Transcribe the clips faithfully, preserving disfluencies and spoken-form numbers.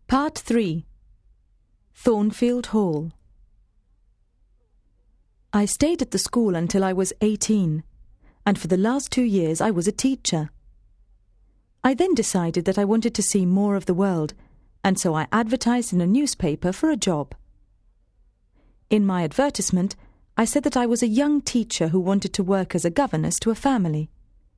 Part three. Thornfield Hall. I stayed at the school until I was eighteen, and for the last two years I was a teacher. I then decided that I wanted to see more of the world, and so I advertised in a newspaper for a job. In my advertisement, I said that I was a young teacher who wanted to work as a governess to a family.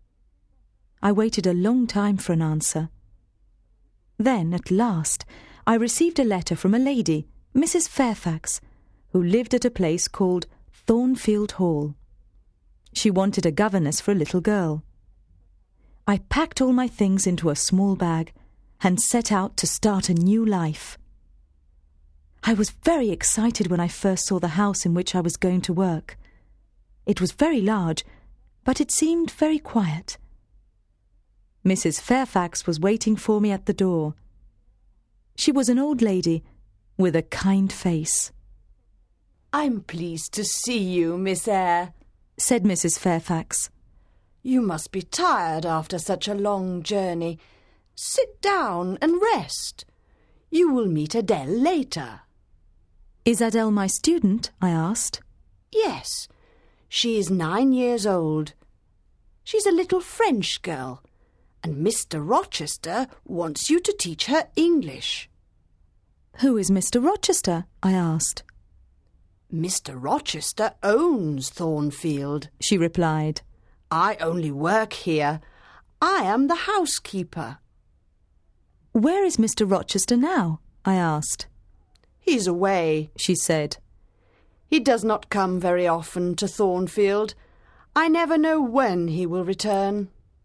I waited a long time for an answer. Then, at last, I received a letter from a lady, Missus Fairfax, who lived at a place called Thornfield Hall. She wanted a governess for a little girl. I packed all my things into a small bag and set out to start a new life. I was very excited when I first saw the house in which I was going to work. It was very large, but it seemed very quiet. Missus Fairfax was waiting for me at the door. She was an old lady with a kind face. "I'm pleased to see you, Miss Eyre," said Missus Fairfax. "You must be tired after such a long journey. Sit down and rest. You will meet Adele later." "Is Adele my student?" I asked. "Yes, she is nine years old. She's a little French girl, and Mister Rochester wants you to teach her English." "Who is Mister Rochester?" I asked. "Mister Rochester owns Thornfield," she replied. "I only work here. I am the housekeeper." "Where is Mister Rochester now?" I asked. "He's away," she said. "He does not come very often to Thornfield. I never know when he will return."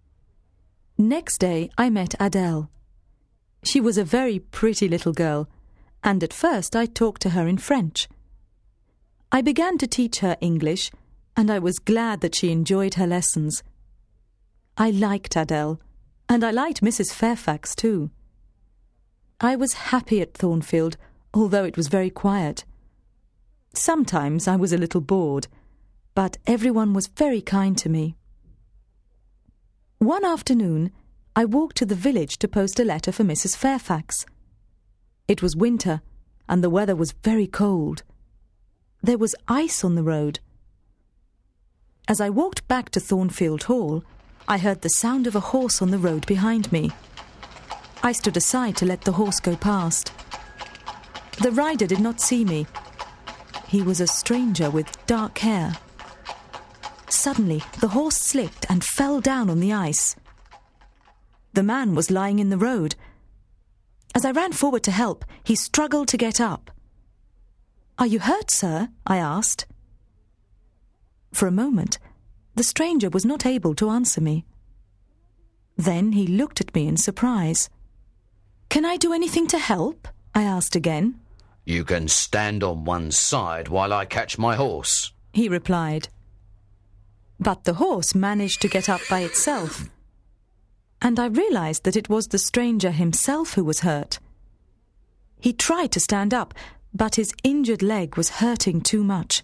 Next day I met Adele. She was a very pretty little girl, and at first I talked to her in French. I began to teach her English, and I was glad that she enjoyed her lessons. I liked Adele, and I liked Missus Fairfax too. I was happy at Thornfield, although it was very quiet. Sometimes I was a little bored, but everyone was very kind to me. One afternoon, I walked to the village to post a letter for Missus Fairfax. It was winter, and the weather was very cold. There was ice on the road. As I walked back to Thornfield Hall, I heard the sound of a horse on the road behind me. I stood aside to let the horse go past. The rider did not see me. He was a stranger with dark hair. Suddenly, the horse slipped and fell down on the ice. The man was lying in the road. As I ran forward to help, he struggled to get up. "Are you hurt, sir?" I asked. For a moment, the stranger was not able to answer me. Then he looked at me in surprise. "Can I do anything to help?" I asked again. "You can stand on one side while I catch my horse," he replied. But the horse managed to get up by itself, and I realized that it was the stranger himself who was hurt. He tried to stand up, but his injured leg was hurting too much.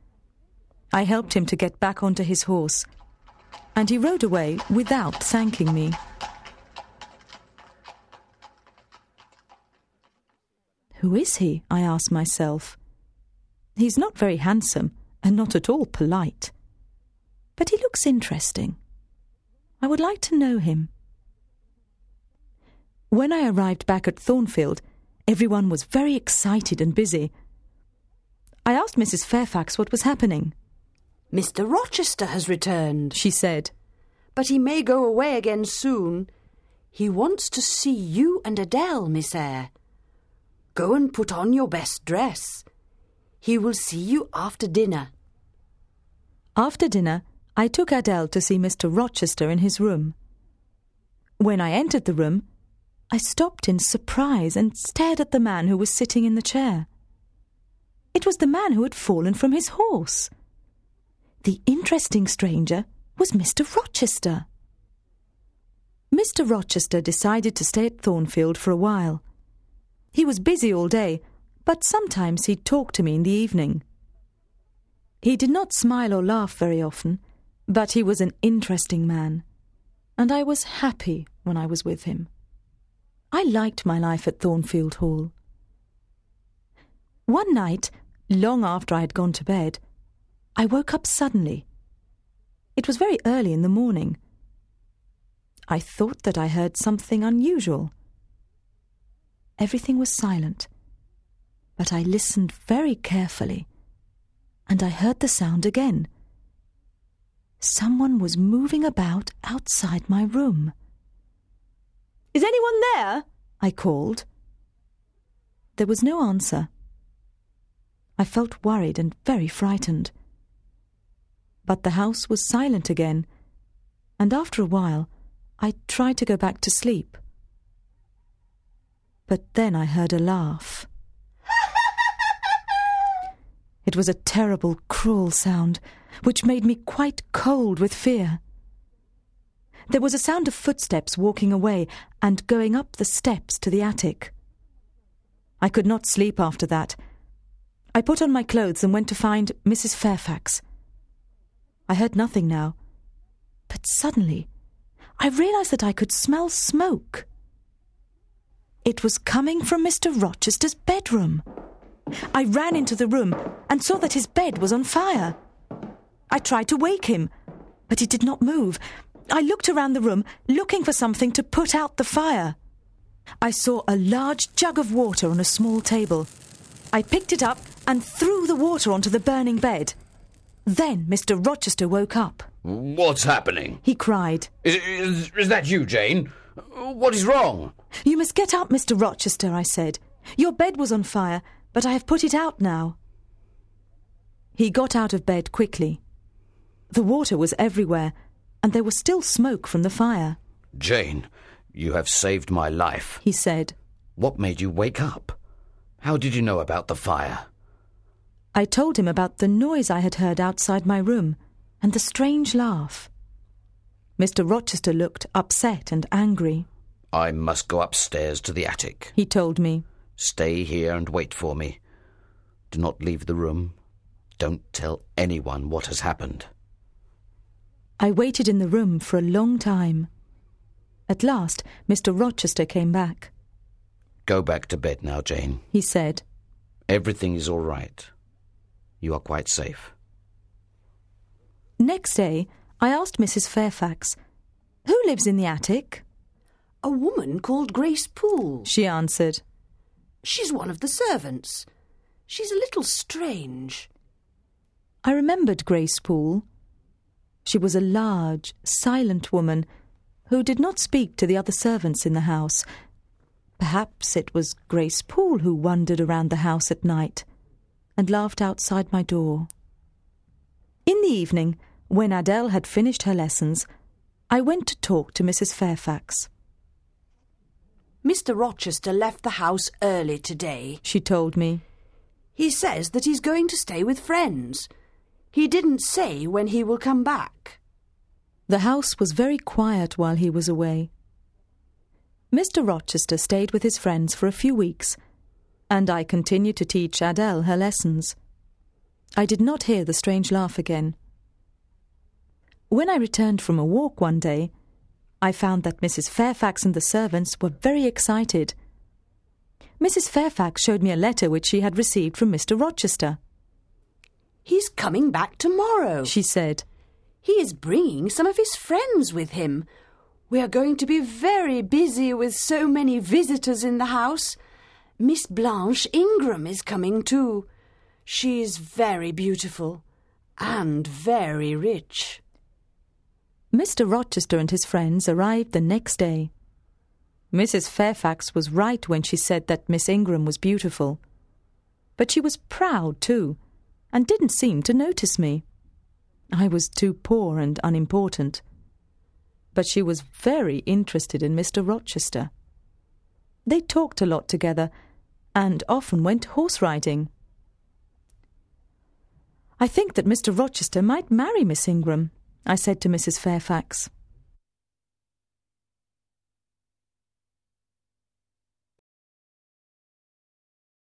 I helped him to get back onto his horse, and he rode away without thanking me. Who is he? I asked myself. He's not very handsome and not at all polite, but he looks interesting. I would like to know him. When I arrived back at Thornfield, everyone was very excited and busy. I asked Missus Fairfax what was happening. "Mister Rochester has returned," she said. "But he may go away again soon. He wants to see you and Adele, Miss Eyre. Go and put on your best dress. He will see you after dinner." After dinner, I took Adele to see Mister Rochester in his room. When I entered the room, I stopped in surprise and stared at the man who was sitting in the chair. It was the man who had fallen from his horse. The interesting stranger was Mister Rochester. Mister Rochester decided to stay at Thornfield for a while. He was busy all day, but sometimes he talked to me in the evening. He did not smile or laugh very often, but he was an interesting man, and I was happy when I was with him. I liked my life at Thornfield Hall. One night, long after I had gone to bed, I woke up suddenly. It was very early in the morning. I thought that I heard something unusual. Everything was silent, but I listened very carefully, and I heard the sound again. Someone was moving about outside my room. "Is anyone there?" I called. There was no answer. I felt worried and very frightened. But the house was silent again, and after a while I tried to go back to sleep. But then I heard a laugh. It was a terrible, cruel sound, which made me quite cold with fear. There was a sound of footsteps walking away and going up the steps to the attic. I could not sleep after that. I put on my clothes and went to find Missus Fairfax. I heard nothing now, but suddenly I realised that I could smell smoke. It was coming from Mister Rochester's bedroom. I ran into the room and saw that his bed was on fire. I tried to wake him, but he did not move. I looked around the room, looking for something to put out the fire. I saw a large jug of water on a small table. I picked it up and threw the water onto the burning bed. Then Mister Rochester woke up. "What's happening?" He cried. Is, is, is that you, Jane? What is wrong?" "You must get up, Mister Rochester," I said. "Your bed was on fire, but I have put it out now." He got out of bed quickly. The water was everywhere, and there was still smoke from the fire. "Jane, you have saved my life," he said. "What made you wake up? How did you know about the fire?" I told him about the noise I had heard outside my room and the strange laugh. Mister Rochester looked upset and angry. "I must go upstairs to the attic," he told me. "Stay here and wait for me. Do not leave the room. Don't tell anyone what has happened." I waited in the room for a long time. At last, Mister Rochester came back. "Go back to bed now, Jane," he said. "Everything is all right. You are quite safe." Next day, I asked Missus Fairfax, "Who lives in the attic?" "A woman called Grace Poole," she answered. "She's one of the servants. She's a little strange." I remembered Grace Poole. She was a large, silent woman who did not speak to the other servants in the house. Perhaps it was Grace Poole who wandered around the house at night and laughed outside my door. In the evening, when Adele had finished her lessons, I went to talk to Missus Fairfax. "Mister Rochester left the house early today," she told me. "He says that he's going to stay with friends. He didn't say when he will come back." The house was very quiet while he was away. Mister Rochester stayed with his friends for a few weeks, and I continued to teach Adele her lessons. I did not hear the strange laugh again. When I returned from a walk one day, I found that Missus Fairfax and the servants were very excited. Missus Fairfax showed me a letter which she had received from Mister Rochester. "He's coming back tomorrow," she said. "He is bringing some of his friends with him. We are going to be very busy with so many visitors in the house. Miss Blanche Ingram is coming too. She is very beautiful and very rich." Mister Rochester and his friends arrived the next day. Missus Fairfax was right when she said that Miss Ingram was beautiful. But she was proud too, and didn't seem to notice me. I was too poor and unimportant. But she was very interested in Mister Rochester. They talked a lot together, and often went horse riding. "I think that Mister Rochester might marry Miss Ingram," I said to Missus Fairfax.